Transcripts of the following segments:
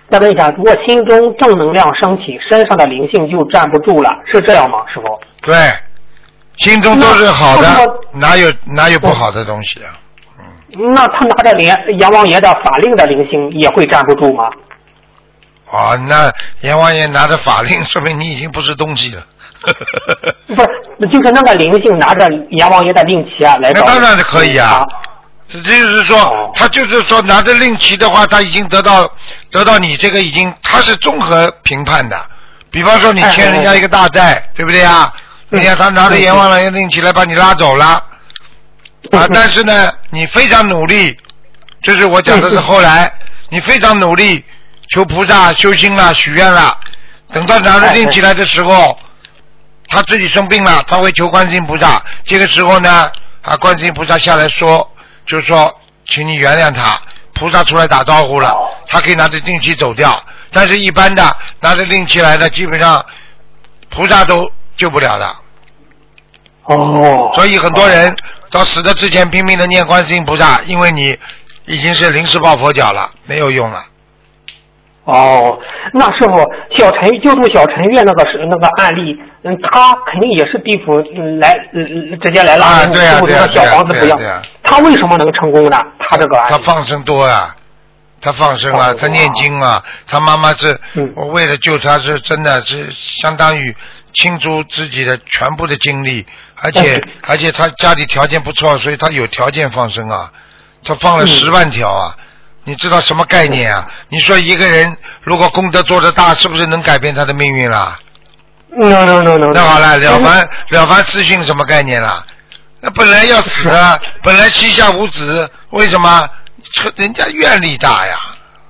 再问一下，如果心中正能量升起，身上的灵性就站不住了，是这样吗，师傅？ 对，心中都是好的，哪有不好的东西啊？ 那他拿着阎王爷的法令的灵性也会站不住吗？ 哦，那阎王爷拿着法令，说明你已经不是东西了。 不是，就是那个灵性拿着阎王爷的令旗啊来找。 那当然是可以啊。这就是说，他就是说拿着令旗的话，他已经得到你这个已经，他是综合评判的。比方说你欠人家一个大债，对不对啊？人家他拿着阎王爷令旗来把你拉走了啊，但是呢，你非常努力，这是我讲的是后来，你非常努力求菩萨修心了、许愿了，等到拿着令旗来的时候，他自己生病了，他会求观世音菩萨。这个时候呢，观世音菩萨下来说。就是说，请你原谅他，菩萨出来打招呼了，他可以拿着令旗走掉。但是一般的拿着令旗来的，基本上菩萨都救不了的。 哦。 所以很多人到死的之前拼命的念观世音菩萨，因为你已经是临时抱佛脚了，没有用了。 哦，那师傅，救助小陈月那个案例，他肯定也是地府直接来拉人，师傅这个小房子不要，他为什么能成功呢？他这个案例， 他放生多啊，他放生啊，他念经啊，他妈妈是，我为了救他是真的是相当于倾注自己的全部的精力，而且他家里条件不错，所以他有条件放生啊，他放了10万条啊。你知道什么概念啊？你说一个人如果功德做得大，是不是能改变他的命运啦？ No。 那好了，了凡四训什么概念啦？那本来要死的，本来膝下无子，为什么？人家愿力大呀。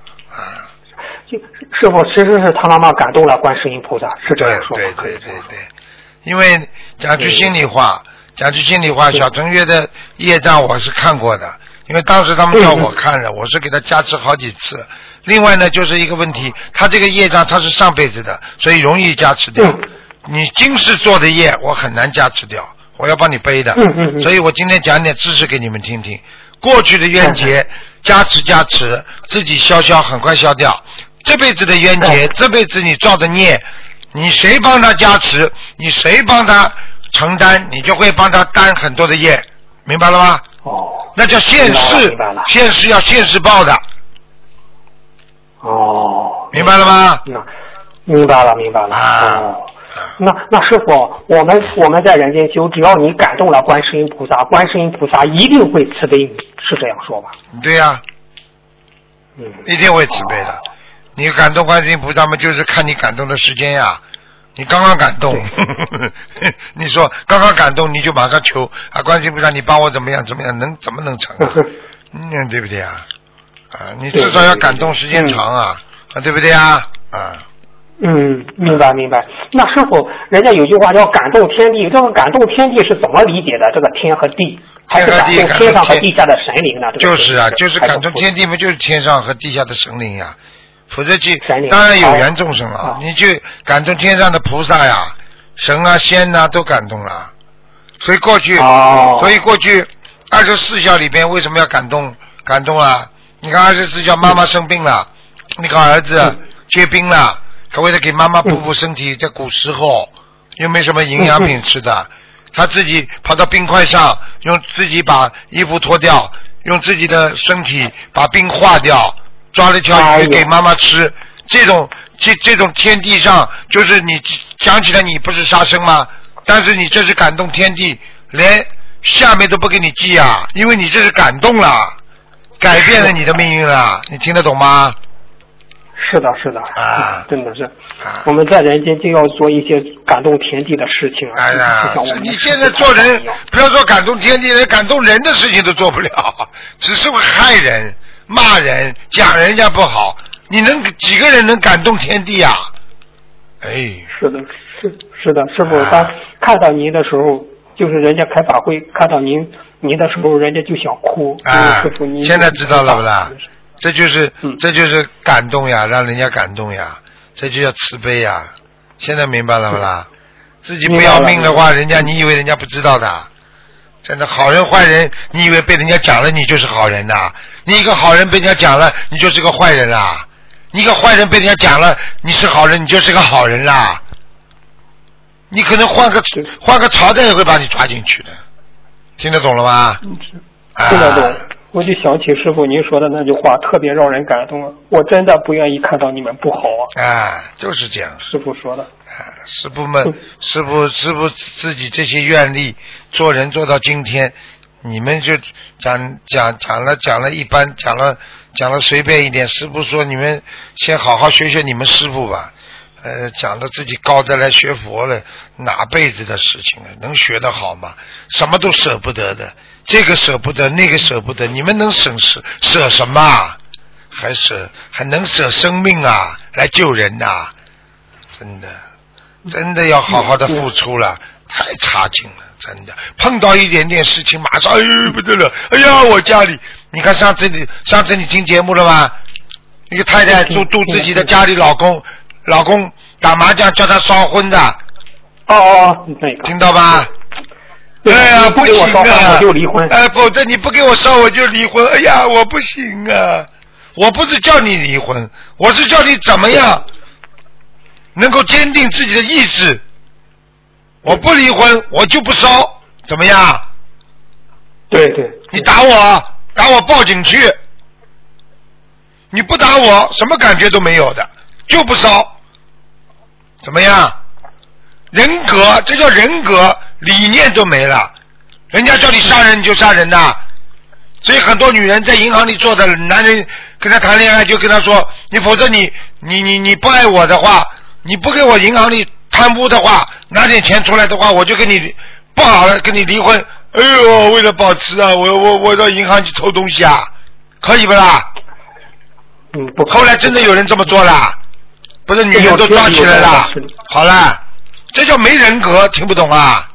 师傅，其实是他妈妈感动了观世音菩萨，是这样说吗？ 对。因为讲句心里话，小乘月的业障我是看过的。因为当时他们叫我看了，我是给他加持好几次。另外呢，就是一个问题，他这个业障他是上辈子的，所以容易加持掉。你今世做的业，我很难加持掉，我要帮你背的。所以我今天讲点知识给你们听听。过去的冤结，加持，自己消，很快消掉。这辈子的冤结，这辈子你造的孽，你谁帮他加持，你谁帮他承担，你就会帮他担很多的业，明白了吗？那叫现世，现世要现世报的。明白了吗？ 明白了。那师傅，我们在人间修，只要你感动了观世音菩萨，观世音菩萨一定会慈悲你，是这样说吧？ 对呀。一定会慈悲的。你感动观世音菩萨嘛，就是看你感动的时间呀。你刚刚感动，你说刚刚感动，你就马上求观世音菩萨，你帮我怎么样，怎么能成啊？对不对啊？你至少要感动时间长啊，对不对啊？ 明白。那师傅，人家有句话叫感动天地，这个感动天地是怎么理解的？这个天和地，还是感动天上和地下的神灵呢？ 就是啊，就是感动天地嘛，就是天上和地下的神灵呀。否则去当然有缘众生了，你去感动天上的菩萨呀、神啊、仙啊都感动了。所以过去24孝里边为什么要感动啊？你看24孝妈妈生病了，你看儿子结冰了，他为了给妈妈补补身体，在古时候又没什么营养品吃的，他自己跑到冰块上，用自己把衣服脱掉，用自己的身体把冰化掉。抓了一条鱼给妈妈吃，这种天地上，就是你讲起来你不是杀生吗？但是你这是感动天地，连下面都不给你记啊，因为你这是感动了，改变了你的命运了，你听得懂吗？ 是的真的是，我们在人间就要做一些感动天地的事情啊。 你现在做人，不要说感动天地，连感动人的事情都做不了，只是会害人。骂人讲人家不好，你能几个人能感动天地啊？ 是的，师傅，当看到您的时候，就是人家开法会看到您的时候，人家就想哭。师傅，您现在知道了不啦？这就是感动呀，让人家感动呀，这就叫慈悲呀。现在明白了不啦？自己不要命的话，你以为人家不知道的？真的好人坏人，你以为被人家讲了你就是好人呐？你一个好人被人家讲了，你就是个坏人啦？ 一个坏人被人家讲了你是好人，你就是个好人啦。你可能换个朝代也会把你抓进去的，听得懂了吗？ 听得懂。我就想起师父您说的那句话，特别让人感动。我真的不愿意看到你们不好啊！就是这样。师父说的。 师父们，师父自己这些愿力，做人做到今天，你们就讲了一般，讲了随便一点。师父说你们先好好学学你们师父吧。讲的自己高的来学佛了，哪辈子的事情啊？能学得好吗？什么都舍不得的，这个舍不得，那个舍不得，你们能舍什么啊？还能舍生命啊？来救人呐、真的要好好的付出了，太差劲了，真的。碰到一点点事情，马上不得了，哎呀，我家里，你看上次你听节目了吗？一个太太度自己的家里老公打麻将叫他烧婚的。听到吧？哎呀，不行啊！ 我就离婚。 否则你不给我烧我就离婚。哎呀，我不行啊！我不是叫你离婚，我是叫你怎么样能够坚定自己的意志。我不离婚，我就不烧，怎么样？ 对。 你打我报警去。你不打我，什么感觉都没有的。就不烧，怎么样？人格，这叫人格，理念都没了。人家叫你杀人你就杀人的。所以很多女人在银行里做的，男人跟她谈恋爱就跟她说，你否则你不爱我的话，你不给我银行里贪污的话，拿点钱出来的话，我就跟你不好了，跟你离婚。哎呦，为了保持啊，我到银行去偷东西啊，可以不啦？后来真的有人这么做了。不是女人都抓起来了，好了，这叫没人格，听不懂啊？